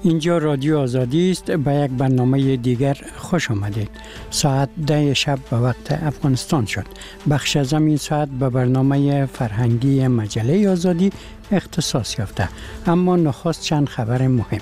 اینجا رادیو آزادی است. به یک برنامه دیگر خوش آمدید. ساعت 10 شب به وقت افغانستان شد. بخش از این ساعت به برنامه فرهنگی مجله آزادی اختصاص یافته. اما نخست چند خبر مهم.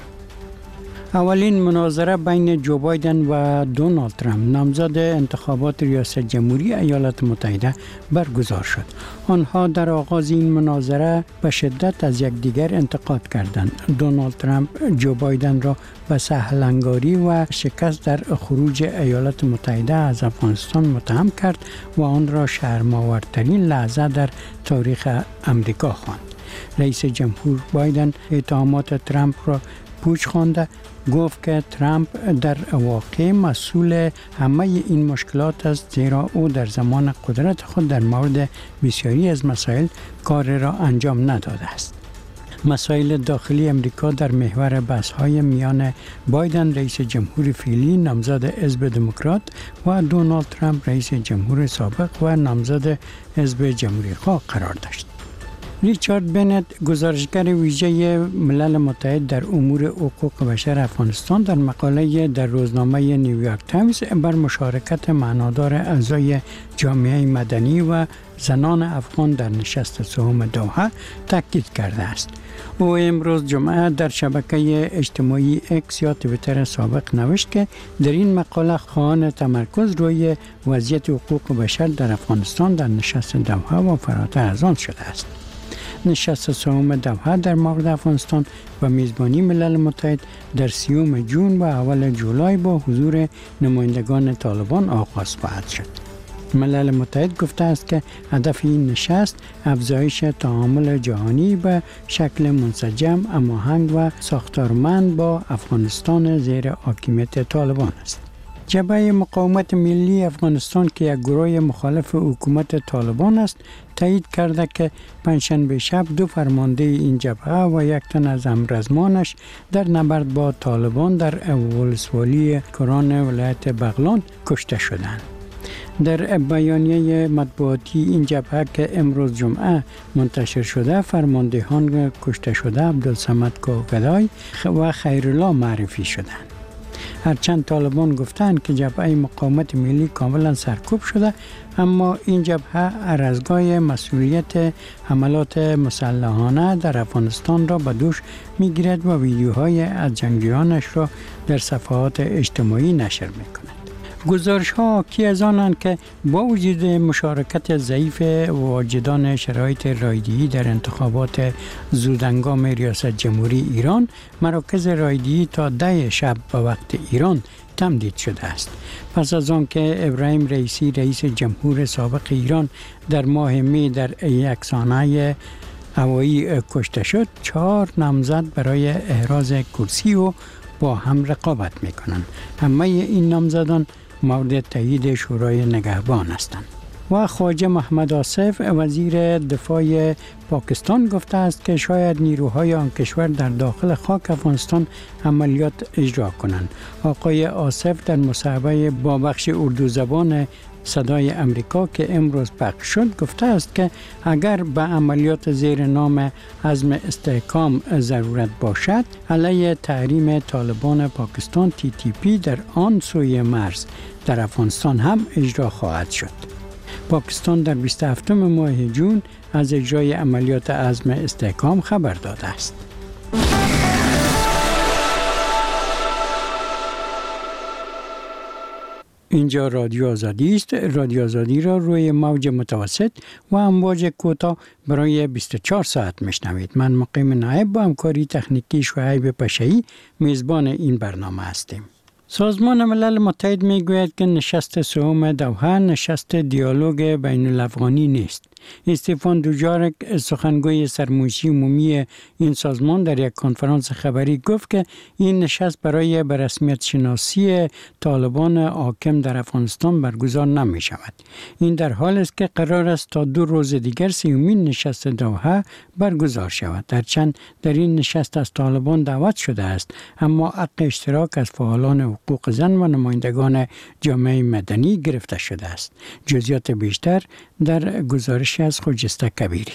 اولین مناظره بین جو بایدن و دونالد ترامپ نامزد انتخابات ریاست جمهوری ایالات متحده برگزار شد. آنها در آغاز این مناظره به شدت از یکدیگر انتقاد کردند. دونالد ترامپ جو بایدن را به سهلنگاری و شکست در خروج ایالات متحده از افغانستان متهم کرد و آن را شرم‌آورترین لحظه در تاریخ امریکا خواند. رئیس جمهور بایدن اتهامات ترامپ را پوچ خوانده، گفت که ترامپ در واقع مسئول همه این مشکلات است، زیرا او در زمان قدرت خود در مورد بسیاری از مسائل کار را انجام نداده است. مسائل داخلی امریکا در محور بحث‌های میان بایدن رئیس جمهور فعلی نامزد حزب دموکرات و دونالد ترامپ رئیس جمهور سابق و نامزد حزب جمهوری‌خواه قرار داشت. ریچارد بنت، گزارشگر ویژه ملل متحد در امور حقوق بشر افغانستان، در مقاله در روزنامه نیویورک تایمز بر مشارکت معنادار اعضای جامعه مدنی و زنان افغان در نشست سوم دوحه تاکید کرده است. او امروز جمعه در شبکه اجتماعی اکس یا توییتر سابق نوشت که در این مقاله خواهان تمرکز روی وضعیت حقوق بشر در افغانستان در نشست دوحه و فراتر از آن شده است. نشست سوم دوحه در مورد افغانستان و میزبانی ملل متحد در 30 جون و اول جولای با حضور نمایندگان طالبان آغاز خواهد شد. ملل متحد گفته است که هدف این نشست افزایش تعامل جهانی به شکل منسجم، هماهنگ و ساختارمند با افغانستان زیر حاکمیت طالبان است. جبهه مقاومت ملی افغانستان که یک گروه مخالف حکومت طالبان است، تایید کرده که پنجشنبه شب 2 فرمانده این جبهه و 1 تن از همرزمانش در نبرد با طالبان در ولسوالی کران ولایت بغلان کشته شدند. در بیانیه مطبوعاتی این جبهه که امروز جمعه منتشر شده، فرماندهان کشته شده عبدالصمد کوکدای و خیرالله معرفی شدند. هرچند طالبان گفتند که جبهه مقاومت ملی کاملا سرکوب شده، اما این جبهه هر از گاه مسئولیت حملات مسلحانه در افغانستان را به دوش میگیرد و ویدیوهای از جنگجویانش را در صفحات اجتماعی نشر میکند. گزارش ها حاکی از آنند که با وجود مشارکت ضعیف واجدان شرایط رایدهی در انتخابات زودهنگام ریاست جمهوری ایران، مراکز رایدهی تا 10 شب به وقت ایران تمدید شده است. پس از آن که ابراهیم رئیسی رئیس جمهور سابق ایران در ماه می در یک سانحه هوایی کشته شد، 4 نامزد برای احراز کرسی و با هم رقابت می کنند. همه این نامزدان مورد تایید شورای نگهبان هستند. و خواجه محمد آصف وزیر دفاع پاکستان گفته است که شاید نیروهای آن کشور در داخل خاک افغانستان عملیات اجرا کنند. آقای آصف در مصاحبه با بخش اردو زبان صدای امریکا که امروز پخش شد گفته است که اگر به عملیات زیر نام عزم استحکام ضرورت باشد، علیه تحریم طالبان پاکستان TTP در آن سوی مرز در افغانستان هم اجرا خواهد شد. پاکستان در 27 ماه جون از اجرای عملیات عزم استحکام خبر داده است. اینجا رادیو آزادی است. رادیو آزادی را روی موج متوسط و امواج کوتاه برای 24 ساعت میشنوید. من مقیم نایب با همکاری تکنیکی شعیب پشایی میزبان این برنامه هستیم. سازمان ملل متحد میگوید که نشست سوم دوحه نشست دیالوگ بین الافغانی نیست. استفان دوجارک سخنگوی سرمایشی عمومی این سازمان در یک کنفرانس خبری گفت که این نشست برای به رسمیت شناسی طالبان حاکم در افغانستان برگزار نمی شود. این در حال است که قرار است تا 2 روز دیگر 30مین نشست دوحه برگزار شود. هرچند در این نشست از طالبان دعوت شده است، اما حق اشتراک از فعالان حقوق زن و نمایندگان جامعه مدنی گرفته شده است. جزئیات بیشتر در گزارش از خجسته کبیری.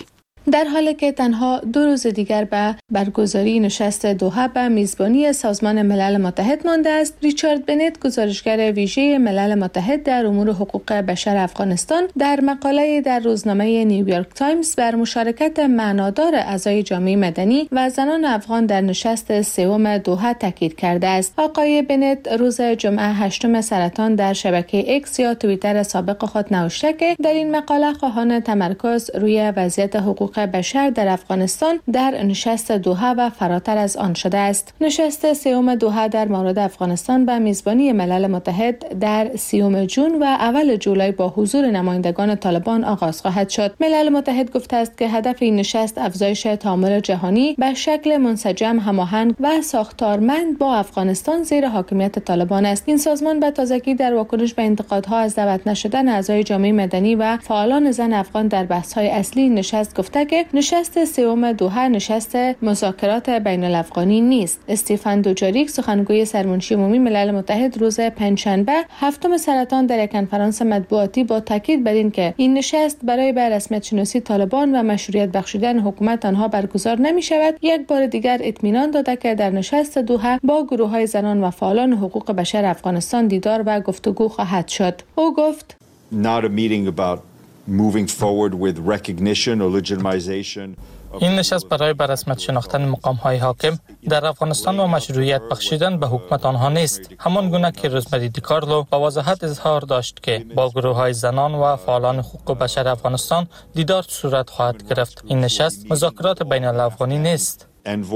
در حالی که تنها 2 روز دیگر به برگزاری نشست دوحه به میزبانی سازمان ملل متحد مانده است. ریچارد بنت، گزارشگر ویژه ملل متحد در امور حقوق بشر افغانستان، در مقاله در روزنامه نیویورک تایمز بر مشارکت معنادار اعضای جامعه مدنی و زنان افغان در نشست سوم دوحه تاکید کرده است. آقای بنت روز جمعه 8 سرطان در شبکه ایکس یا توییتر سابق خود نوشته که در این مقاله خواهان تمرکز روی وضعیت حقوق بشر در افغانستان در نشست دوحه و فراتر از آن شده است. نشست سوم دوحه در مورد افغانستان به میزبانی ملل متحد در 30 جون و اول جولای با حضور نمایندگان طالبان آغاز خواهد شد. ملل متحد گفته است که هدف این نشست افزایش تعامل جهانی به شکل منسجم، هماهنگ و ساختارمند با افغانستان زیر حاکمیت طالبان است. این سازمان به تازگی در واکنش به انتقادها از دعوت نشدن اعضای جامعه مدنی و فعالان زن افغان در بحث‌های اصلی نشست گفته که نشست سوم دوحه نشست مذاکرات بین الافغانی نیست. استیفن دوجاریک، سخنگوی سرمنشی عمومی ملل متحد، روز پنجشنبه 7 سرطان در یک کنفرانس مطبوعاتی با تاکید بر این که این نشست برای به رسمیت شناسی طالبان و مشروعیت بخشیدن حکومت آنها برگزار نمی شود، یک بار دیگر اطمینان داده که در نشست دوحه با گروه‌های زنان و فعالان حقوق بشر افغانستان دیدار و گفتگو خواهد شد. او گفت: Not a meeting about moving forward with recognition or legitimization. این نشست برای به رسمیت شناختن مقام‌های حاکم در افغانستان و مشروعیت بخشیدن به حکومت آنها نیست. همان گونه که روزمری دیکارلو با وضاحت اظهار داشت که با گروه‌های زنان و فعالان حقوق بشر افغانستان دیدار صورت خواهد گرفت. این نشست مذاکرات بین الافغانی نیست.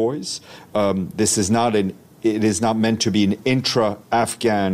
It is not meant to be an intra-Afghan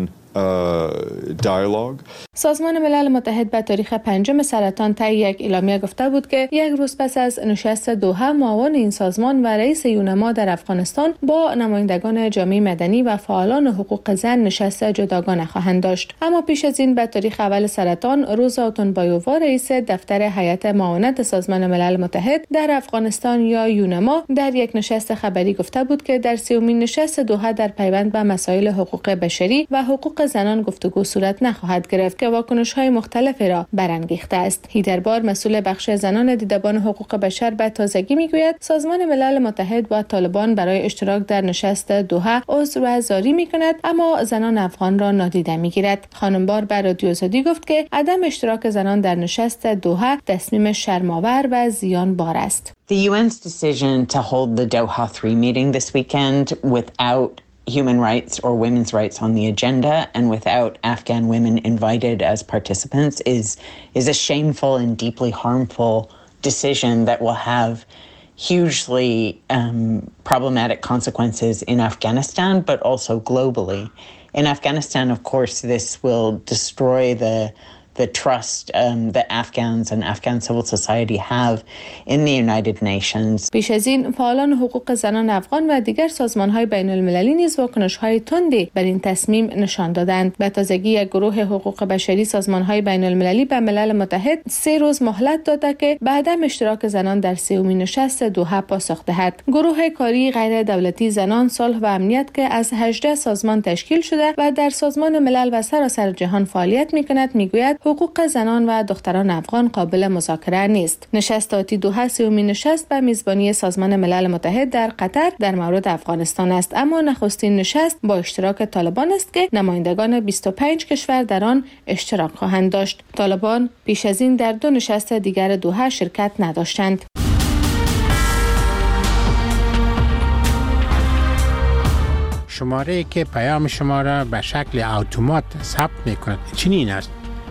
dialogue. سازمان ملل متحد به تاریخ 5 سرطان طی یک اعلامیه گفته بود که یک روز پس از نشست دوحه معاون این سازمان و رئیس یونما در افغانستان با نمایندگان جامعه مدنی و فعالان حقوق زن نشست جداگانه خواهند داشت. اما پیش از این به تاریخ اول سرطان روزا اوتونبایووا، رئیس دفتر هیئت معاونت سازمان ملل متحد در افغانستان یا یونما، در یک نشست خبری گفته بود که در 30مین نشست دوحه در پیوند به مسائل حقوق بشری و حقوق زنان گفتگو صورت نخواهد گرفت که واکنش‌های مختلفی را برانگیخته است. هیدربار، مسئول بخش زنان دیدبان حقوق بشر، به تازگی میگوید سازمان ملل متحد با طالبان برای اشتراک در نشست دوحه عذر زاری میکند، اما زنان افغان را نادیده میگیرد. خانم بار به رادیو آزادی گفت که عدم اشتراک زنان در نشست دوحه تصمیم شرم‌آور و زیانبار است. The UN's decision to hold the Doha 3 meeting this weekend without human rights or women's rights on the agenda and without Afghan women invited as participants is a shameful and deeply harmful decision that will have hugely problematic consequences in Afghanistan, but also globally. In Afghanistan, of course, this will destroy the trust that Afghans and Afghan civil society have in the United Nations. پیش از این فعالان حقوق زنان افغان و دیگر سازمان‌های بین‌المللی نیز واکنش‌های تندی بر این تصمیم نشان دادند. به تازگی یک گروه حقوق بشری سازمان‌های بین‌المللی به ملل متحد 3 روز مهلت داده که به عدم اشتراک زنان در 30مین نشست دوحه پاسخ دهد. گروه کاری غیر دولتی زنان، صلح و امنیت که از 18 سازمان تشکیل شده و در سازمان ملل و سراسر جهان فعالیت می‌کند، میگوید حقوق زنان و دختران افغان قابل مذاکره نیست. نشست آتی دوحه 30مین نشست به میزبانی سازمان ملل متحد در قطر در مورد افغانستان است، اما نخستین نشست با اشتراک طالبان است که نمایندگان 25 کشور در آن اشتراک خواهند داشت. طالبان پیش از این در 2 نشست دیگر دوحه شرکت نداشتند. شماره که پیام شما را به شکل اتومات ثبت می‌کند چنین است: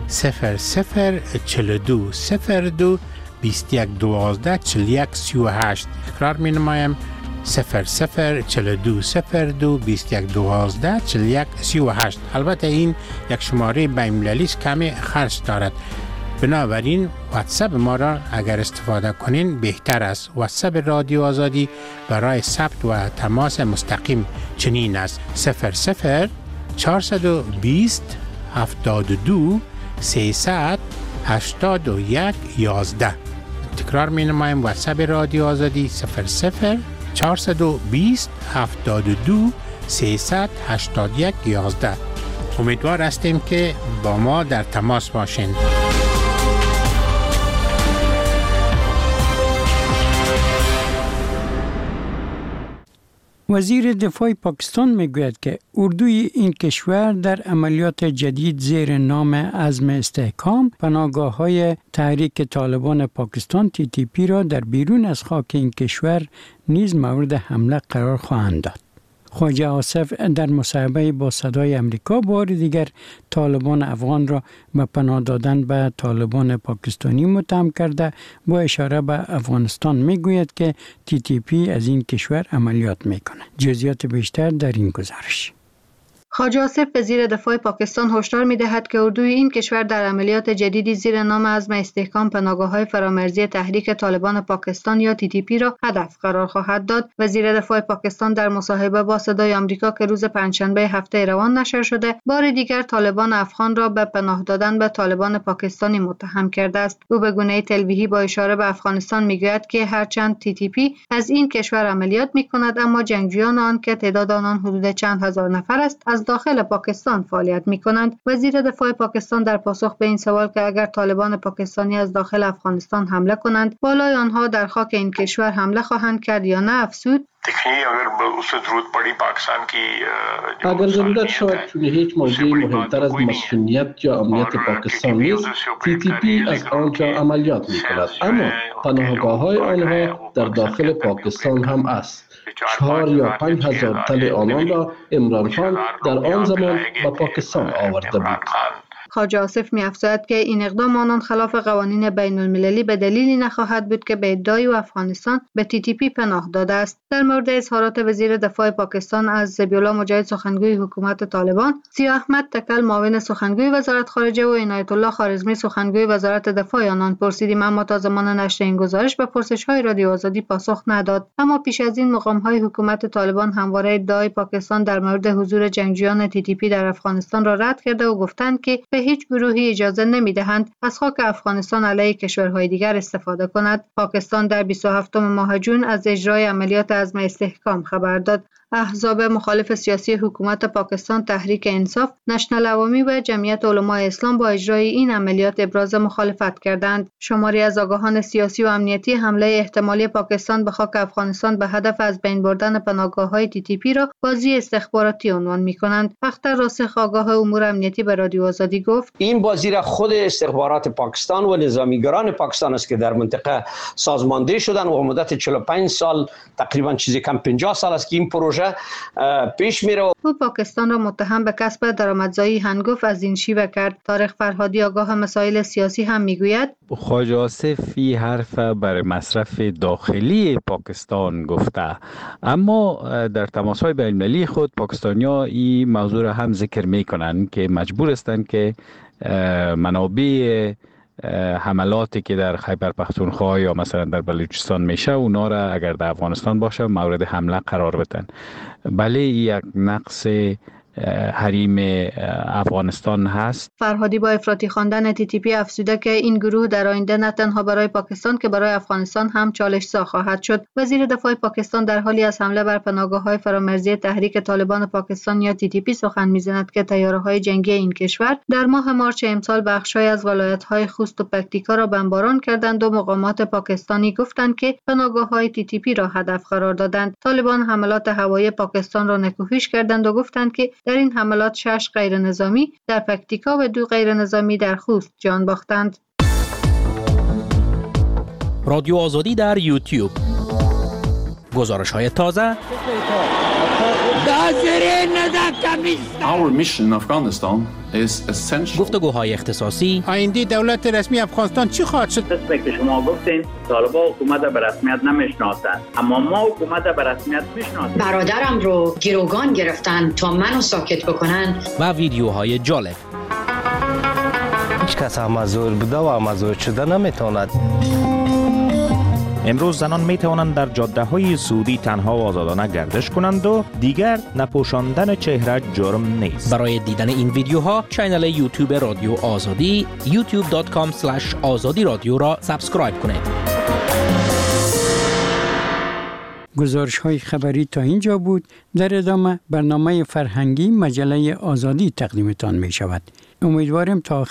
0042 02 21 12 41 38. تکرار می‌نمایم: 0042 02 21 12 41 38. البته این یک شماره بین‌المللی است، کمی خرج دارد، بنابراین واتساپ ما را اگر استفاده کنین بهتر است. واتساپ رادیو آزادی برای ثبت و تماس مستقیم چنین است: 00 420 72 300 81 11. تکرار می نمایم: واتساپ رادیو آزادی 00 420 72 300 81 11. امیدوار هستیم که با ما در تماس باشین. وزیر دفاع پاکستان میگوید که اردوی این کشور در عملیات جدید زیر نام عزم استحکام پناهگاه‌های تحریک طالبان پاکستان TTP را در بیرون از خاک این کشور نیز مورد حمله قرار خواهند داد. خواجه آصف در مصاحبه با صدای امریکا بار دیگر طالبان افغان را به پناه دادن به طالبان پاکستانی متهم کرده با اشاره به افغانستان میگوید که TTP از این کشور عملیات میکنه. جزئیات بیشتر در این گزارش. خواجه آصف وزیر دفاع پاکستان هشدار می‌دهد که اردوی این کشور در عملیات جدیدی زیر نام عزم استحکام پناهگاه‌های فرامرزی تحریک طالبان پاکستان یا TTP را هدف قرار خواهد داد. وزیر دفاع پاکستان در مصاحبه با صدای آمریکا که روز پنجشنبه هفته روان نشر شده، بار دیگر طالبان افغان را به پناه دادن به طالبان پاکستانی متهم کرده است. او به گونه تلویحی با اشاره به افغانستان می‌گوید که هرچند TTP از این کشور عملیات می‌کند، اما جنگجویان آن که تعداد آنان حدود چند هزار نفر است، از داخل پاکستان فعالیت می‌کنند. وزیر دفاع پاکستان در پاسخ به این سوال که اگر طالبان پاکستانی از داخل افغانستان حمله کنند، بالای آنها در خاک این کشور حمله خواهند کرد یا نه افزود: اگر ضرورت شد، چون هیچ موضوعی مهمتر از مسئولیت یا امنیت پاکستان نیست، TTP از آنجا عملیات می‌کند، اما پناهگاه‌های آنها در داخل پاکستان هم است. 4 یا 5 هزار تن آنان را عمران خان در آن زمان به پاکستان آورده بود. خواجه آصف می‌افزاید که این اقدام آنان خلاف قوانین بین المللی به دلیلی نخواهد بود که به ادعای افغانستان به TTP پناه داده است. در مورد اظهارات وزیر دفاع پاکستان از ذبیح‌الله مجاهد سخنگوی حکومت طالبان، سیاه احمد تکل معاون سخنگوی وزارت خارجه و عنایت الله خوارزمی سخنگوی وزارت دفاع آنان پرسیدیم، اما تا زمان نشر این گزارش به پرسش‌های رادیو آزادی پاسخ نداد. اما پیش از این مقام‌های حکومت طالبان همواره ادعای پاکستان در مورد حضور جنگجویان TTP در افغانستان را رد کرده و گفتند که به هیچ گروهی اجازه نمی‌دهند از خاک افغانستان علیه کشورهای دیگر استفاده کند. پاکستان در 27 ماه جون از اجرای عملیات عزم استحکام خبر داد. احزاب مخالف سیاسی حکومت پاکستان، تحریک انصاف، نشنل عوامی و جمعیت علمای اسلام با اجرای این عملیات ابراز مخالفت کردند. شماری از آگاهان سیاسی و امنیتی حمله احتمالی پاکستان به خاک افغانستان به هدف از بین بردن پناهگاه‌های TTP را بازی استخباراتی عنوان می‌کنند. اختر راسخ آگاه امور امنیتی به رادیو آزادی گفت: این بازی را خود استخبارات پاکستان و نظامیگران پاکستان است که در منطقه سازماندهی شدن و مدت 45 سال تقریبا چیزی کم 50 سال است که این پروژه پیش میره. او پاکستان را متهم به کسب درآمدزایی هنگفت از این شیوه کرد. طارق فرهادی آگاه مسائل سیاسی هم میگوید: خواجه آصف این حرف برای مصرف داخلی پاکستان گفته، اما در تماس‌های بین‌المللی خود پاکستانی‌ها این موضوع را هم ذکر میکنند که مجبور هستند که منابع حملاتی که در خیبر پختونخوا یا مثلا در بلوچستان میشه اونا را اگر در افغانستان باشه مورد حمله قرار بدن. بله یک نقص حریم افغانستان هست. فرهادی با افراطی خواندن TTP افزوده که این گروه در آینده نه تنها برای پاکستان که برای افغانستان هم چالش‌زا خواهد شد. وزیر دفاع پاکستان در حالی از حمله بر پناهگاه‌های فرامرزی تحریک طالبان پاکستان یا TTP سخن می‌زند که طیاره‌های جنگی این کشور در ماه مارچ امسال بخش‌های از ولایت‌های خوست و پکتیکا را بمباران کردند و مقامات پاکستانی گفتند که پناهگاه‌های TTP را هدف قرار دادند. طالبان حملات هوایی پاکستان را نکوهش کردند و گفتند که در این حملات 6 غیر نظامی در پکتیکا و 2 غیر نظامی در خوست جان باختند. رادیو آزادی در یوتیوب. گزارش‌های تازه. Our mission in Afghanistan is essential. گفتگوهای اختصاصی. آینده دولت رسمی افغانستان چی خواهد شد؟ مثل که شما گفتین طالبان حکومت به رسمیت نمیشناسند، اما ما حکومت به رسمیت میشناسیم. برادرم رو گروگان گرفتن تا منو ساکت بکنن. و ویدیوهای جالب. هیچ کس مزور بوده و مزور شده نمیتواند. امروز زنان می توانند در جاده‌های سعودی تنها و آزادانه گردش کنند و دیگر نپوشاندن چهره جرم نیست. برای دیدن این ویدیوها کانال یوتیوب رادیو آزادی youtube.com/azadi radio را سابسکرایب کنید. گزارش‌های خبری تا اینجا بود. در ادامه برنامه فرهنگی مجله آزادی تقدیمتان می شود. امیدوارم تا